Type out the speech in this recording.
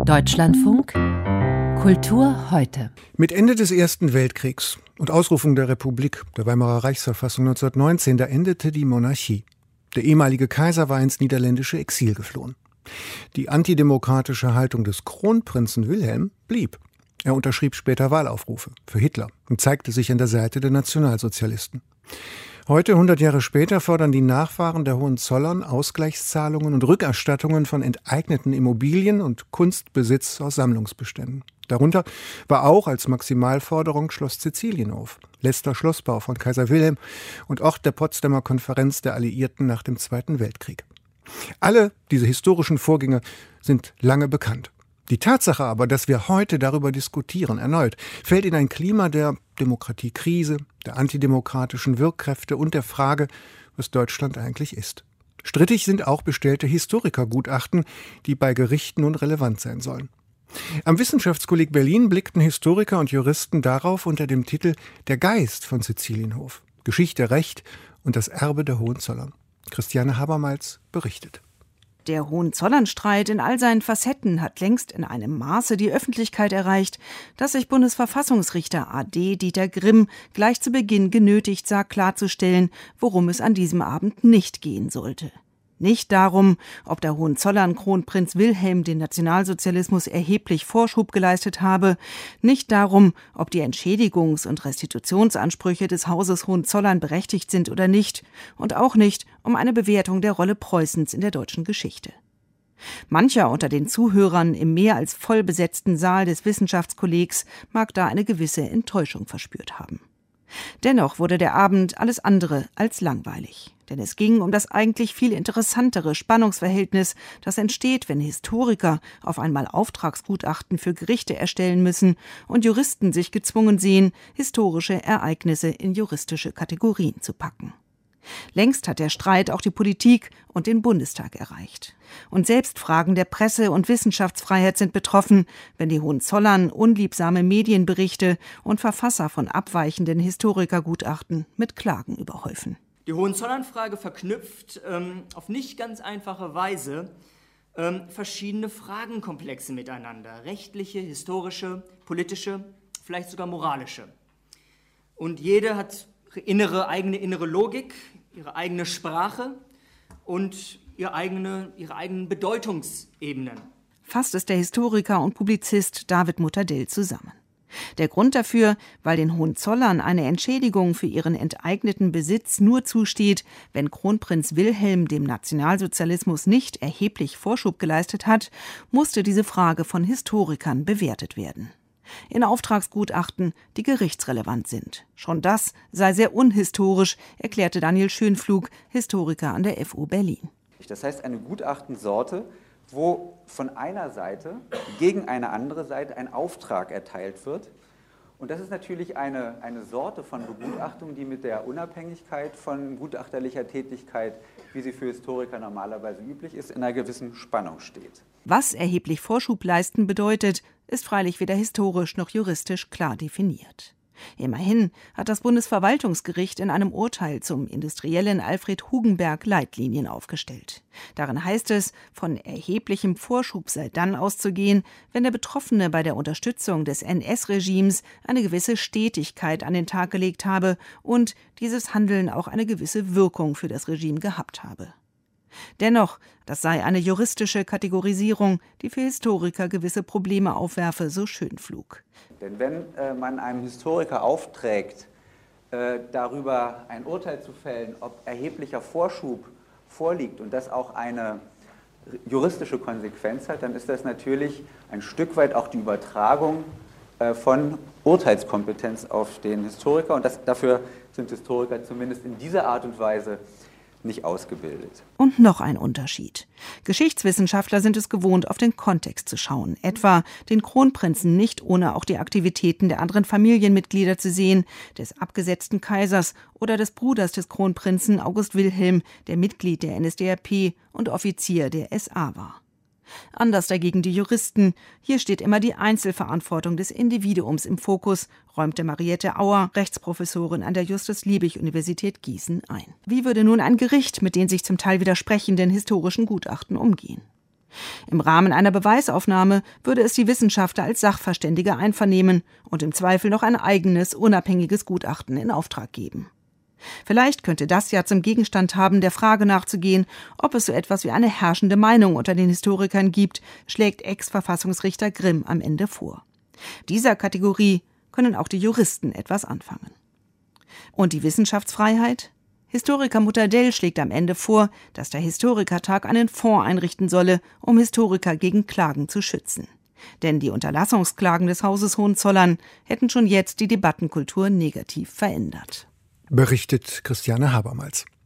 Deutschlandfunk Kultur heute. Mit Ende des Ersten Weltkriegs und Ausrufung der Republik, der Weimarer Reichsverfassung 1919, da endete die Monarchie. Der ehemalige Kaiser war ins niederländische Exil geflohen. Die antidemokratische Haltung des Kronprinzen Wilhelm blieb. Er unterschrieb später Wahlaufrufe für Hitler und zeigte sich an der Seite der Nationalsozialisten. Heute, 100 Jahre später, fordern die Nachfahren der Hohenzollern Ausgleichszahlungen und Rückerstattungen von enteigneten Immobilien und Kunstbesitz aus Sammlungsbeständen. Darunter war auch als Maximalforderung Schloss Cäcilienhof, letzter Schlossbau von Kaiser Wilhelm und Ort der Potsdamer Konferenz der Alliierten nach dem Zweiten Weltkrieg. Alle diese historischen Vorgänge sind lange bekannt. Die Tatsache aber, dass wir heute darüber diskutieren, erneut, fällt in ein Klima der Demokratiekrise, der antidemokratischen Wirkkräfte und der Frage, was Deutschland eigentlich ist. Strittig sind auch bestellte Historikergutachten, die bei Gerichten nun relevant sein sollen. Am Wissenschaftskolleg Berlin blickten Historiker und Juristen darauf unter dem Titel »Der Geist von Cäcilienhof. Geschichte, Recht und das Erbe der Hohenzollern«. Christiane Habermals berichtet. Der Hohenzollernstreit in all seinen Facetten hat längst in einem Maße die Öffentlichkeit erreicht, dass sich Bundesverfassungsrichter AD Dieter Grimm gleich zu Beginn genötigt sah, klarzustellen, worum es an diesem Abend nicht gehen sollte. Nicht darum, ob der Hohenzollern-Kronprinz Wilhelm den Nationalsozialismus erheblich Vorschub geleistet habe, nicht darum, ob die Entschädigungs- und Restitutionsansprüche des Hauses Hohenzollern berechtigt sind oder nicht, und auch nicht um eine Bewertung der Rolle Preußens in der deutschen Geschichte. Mancher unter den Zuhörern im mehr als voll besetzten Saal des Wissenschaftskollegs mag da eine gewisse Enttäuschung verspürt haben. Dennoch wurde der Abend alles andere als langweilig. Denn es ging um das eigentlich viel interessantere Spannungsverhältnis, das entsteht, wenn Historiker auf einmal Auftragsgutachten für Gerichte erstellen müssen und Juristen sich gezwungen sehen, historische Ereignisse in juristische Kategorien zu packen. Längst hat der Streit auch die Politik und den Bundestag erreicht. Und selbst Fragen der Presse- und Wissenschaftsfreiheit sind betroffen, wenn die Hohenzollern unliebsame Medienberichte und Verfasser von abweichenden Historikergutachten mit Klagen überhäufen. Die Hohenzollern-Frage verknüpft auf nicht ganz einfache Weise verschiedene Fragenkomplexe miteinander. Rechtliche, historische, politische, vielleicht sogar moralische. Und jede hat ihre eigene innere Logik, ihre eigene Sprache und ihre eigenen Bedeutungsebenen. Fasst es der Historiker und Publizist David Muttadell zusammen. Der Grund dafür, weil den Hohenzollern eine Entschädigung für ihren enteigneten Besitz nur zusteht, wenn Kronprinz Wilhelm dem Nationalsozialismus nicht erheblich Vorschub geleistet hat, musste diese Frage von Historikern bewertet werden. In Auftragsgutachten, die gerichtsrelevant sind. Schon das sei sehr unhistorisch, erklärte Daniel Schönpflug, Historiker an der FU Berlin. Das heißt, eine Gutachtensorte, wo von einer Seite gegen eine andere Seite ein Auftrag erteilt wird. Und das ist natürlich eine Sorte von Begutachtung, die mit der Unabhängigkeit von gutachterlicher Tätigkeit, wie sie für Historiker normalerweise üblich ist, in einer gewissen Spannung steht. Was erheblich Vorschub leisten bedeutet, ist freilich weder historisch noch juristisch klar definiert. Immerhin hat das Bundesverwaltungsgericht in einem Urteil zum Industriellen Alfred Hugenberg Leitlinien aufgestellt. Darin heißt es, von erheblichem Vorschub sei dann auszugehen, wenn der Betroffene bei der Unterstützung des NS-Regimes eine gewisse Stetigkeit an den Tag gelegt habe und dieses Handeln auch eine gewisse Wirkung für das Regime gehabt habe. Dennoch, das sei eine juristische Kategorisierung, die für Historiker gewisse Probleme aufwerfe, so Schönpflug. Denn wenn man einem Historiker aufträgt, darüber ein Urteil zu fällen, ob erheblicher Vorschub vorliegt und das auch eine juristische Konsequenz hat, dann ist das natürlich ein Stück weit auch die Übertragung von Urteilskompetenz auf den Historiker. Und dafür sind Historiker zumindest in dieser Art und Weise nicht ausgebildet. Und noch ein Unterschied. Geschichtswissenschaftler sind es gewohnt, auf den Kontext zu schauen, etwa den Kronprinzen nicht ohne auch die Aktivitäten der anderen Familienmitglieder zu sehen, des abgesetzten Kaisers oder des Bruders des Kronprinzen August Wilhelm, der Mitglied der NSDAP und Offizier der SA war. Anders dagegen die Juristen. Hier steht immer die Einzelverantwortung des Individuums im Fokus, räumte Mariette Auer, Rechtsprofessorin an der Justus-Liebig-Universität Gießen ein. Wie würde nun ein Gericht mit den sich zum Teil widersprechenden historischen Gutachten umgehen? Im Rahmen einer Beweisaufnahme würde es die Wissenschaftler als Sachverständige einvernehmen und im Zweifel noch ein eigenes, unabhängiges Gutachten in Auftrag geben. Vielleicht könnte das ja zum Gegenstand haben, der Frage nachzugehen, ob es so etwas wie eine herrschende Meinung unter den Historikern gibt, schlägt Ex-Verfassungsrichter Grimm am Ende vor. Dieser Kategorie können auch die Juristen etwas anfangen. Und die Wissenschaftsfreiheit? Historiker Muttadell schlägt am Ende vor, dass der Historikertag einen Fonds einrichten solle, um Historiker gegen Klagen zu schützen. Denn die Unterlassungsklagen des Hauses Hohenzollern hätten schon jetzt die Debattenkultur negativ verändert. Berichtet Christiane Habermals.